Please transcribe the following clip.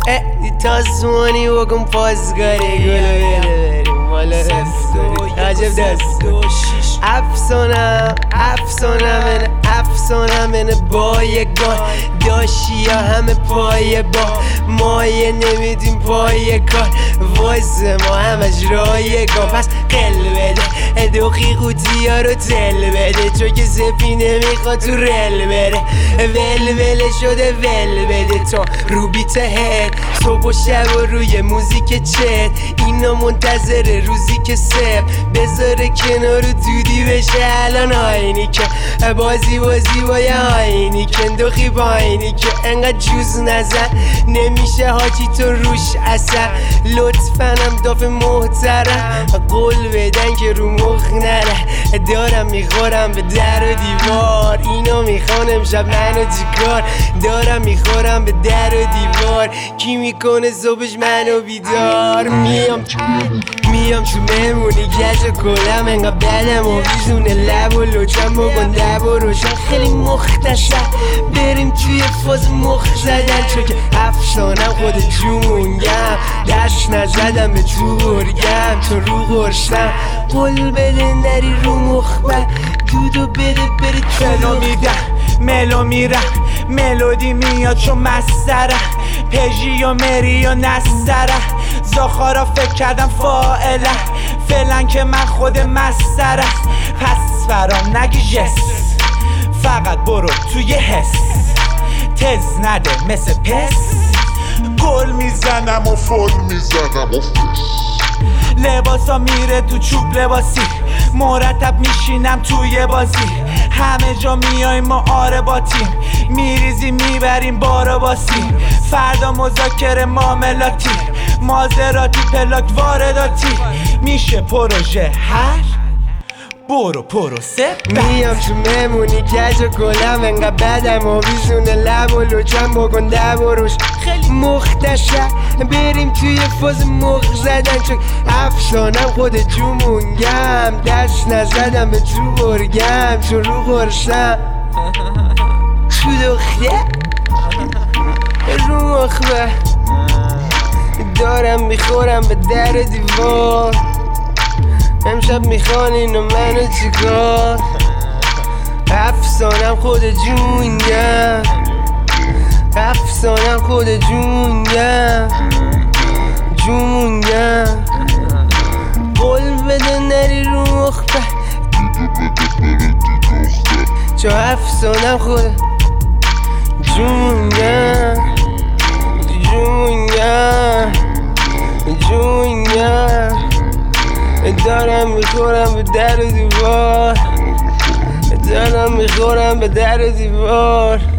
تازمانی بکن پازگاری گلو بره بریم والا عجب دست افسانم اینه بایگان داشی یا همه پای با مایه نمیدیم پای کار واسه ما همش رایگان پس قل بده دوخی قوطی ها رو تل بده چون که سپی نمیخواد تو رل بره ول شده ول بده تا رو بیت هد صبح و شب و روی موزیک چت اینا منتظر روزی که سب بذاره کنار دودی بشه الان آینی که بازی با یه آینی که انداخی با آینی که انقدر جوز نزن نمیشه حاجی تو روش اثر لطفنم داف محترم قول بدن که رو مخ نره دارم میخورم به در و دیوار اینو میخوان امشب منو چیکار دارم میخورم به در و دیوار کی میکنه صبحش منو بیدار میام تو مهمونی گج و کلم انقدر بدم و بیزونه لب و لوچم بکن دب و روشن خیلی مختصر بریم توی فاز مخ زدن چون که افسانم خود جونگم دست نزدم به تو برگم تو رو غرشم قول بده نری رو مخبر دودو بده بری چلو میدم ملو میرم ملودی میاد چون مستره پژی و مری و نستره زاخارا فکر کردم فائله فعلا که من خود مستره پس برام نگی جس فقط برو توی حس تز نده مثل پس گل میزنم و فل میزنم و لباسا میره تو چوب لباسی مرتب میشینم توی بازی همه جا میایم ما آره با تیم میریزیم میبریم بارو باسیم فردا مذاکره معاملاتی مازراتی پلاک وارداتی میشه پروژه هر برو پروسه میام تو مهمونی گج و گلم انقدر بدم و بیزونه لب و لوچم بکن دب و روش خیلی مختصر بریم توی فاز مخ زدن چون افسانم خود جومونگم دست نزدم به تو برگم تو رو غرشم تو دخته رو مخبه دارم میخورم به در دیوار امشب میخوان اینو منو چیکار افسانم خود جونگم افسانم خود جونگم قول بده نری رو مخبر چون افسانم خود جونگم دارم میخورم به در و دیوار